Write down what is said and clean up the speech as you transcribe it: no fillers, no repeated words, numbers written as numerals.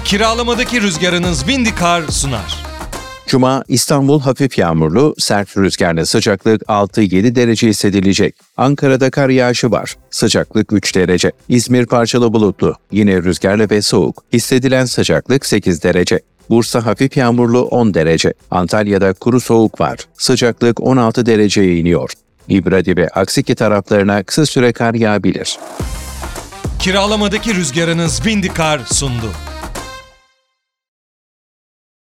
Kiralamadaki rüzgarınız Windykar sunar. Cuma İstanbul hafif yağmurlu, sert rüzgarlı, sıcaklık 6-7 derece hissedilecek. Ankara'da kar yağışı var. Sıcaklık 3 derece. İzmir parçalı bulutlu. Yine rüzgarlı ve soğuk. Hissedilen sıcaklık 8 derece. Bursa hafif yağmurlu 10 derece. Antalya'da kuru soğuk var. Sıcaklık 16 dereceye iniyor. İbradi ve Aksiki taraflarına kısa süre kar yağabilir. Kiralamadaki rüzgarınız Windykar sundu.